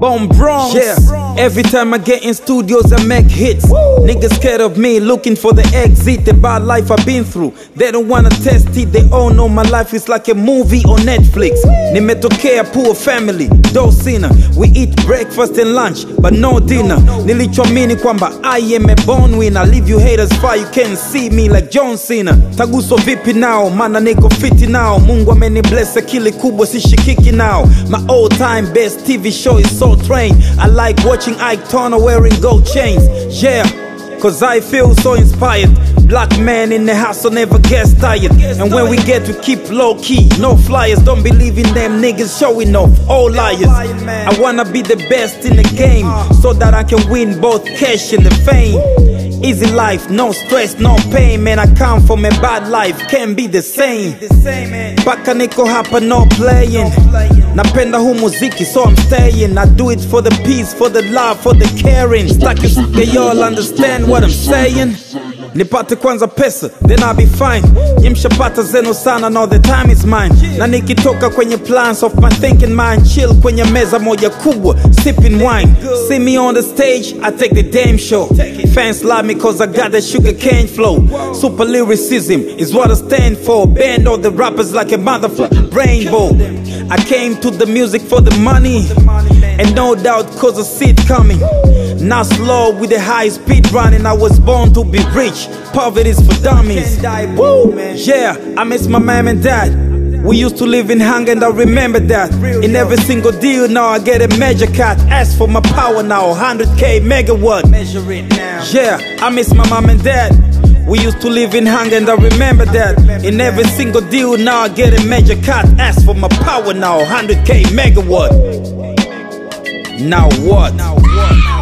Bomb Bronx. Yeah. Every time I get in studios I make hits. Niggas scared of me, looking for the exit. The bad life I've been through, they don't wanna test it. They all know my life is like a movie on Netflix. Nimetokea poor family, dough sinner. We eat breakfast and lunch, but no dinner. Nilichoamini kwamba I am a born winner. Leave you haters far, you can't see me like John Cena. Taguso vipi now, mana niko fiti now. Mungu ameni bless akili kubwa sishikiki now. My all time best TV show is Soul Train. I like watching Ike Turner wearing gold chains. Yeah, cause I feel so inspired. Black man in the house, so never gets tired. And when we get to keep low key, no flyers. Don't believe in them niggas showing off, all liars. I wanna be the best in the game, so that I can win both cash and the fame. Easy life, no stress, no pain. Man, I come from a bad life, can't be the same. Baka niko hapa, no playing. Napenda hu muziki, so I'm staying. I do it for the peace, for the love, for the caring. Stuck is they all understand what I'm saying. Nipate kwanza pesa, then I'll be fine. Nimshapata zeno sana, now the time is mine. Na nikitoka kwenye plans of my thinking mind. Chill kwenye meza moja kubwa, sipping wine. See me on the stage, I take the damn show. Fans love me cause I got that sugar cane flow. Super lyricism is what I stand for. Band all the rappers like a motherfucking rainbow. I came to the music for the money, and no doubt cause I see it coming. Not slow with the high speed running. I was born to be rich, poverty's for dummies. Woo! Yeah, I miss my mom and dad. We used to live in hunger and I remember that. In every single deal now I get a major cut. Ask for my power now, 100k megawatt. Measure it now. Yeah, I miss my mom and dad. We used to live in hunger and I remember that. In every single deal now I get a major cut. Ask for my power now, 100k megawatt. Now what?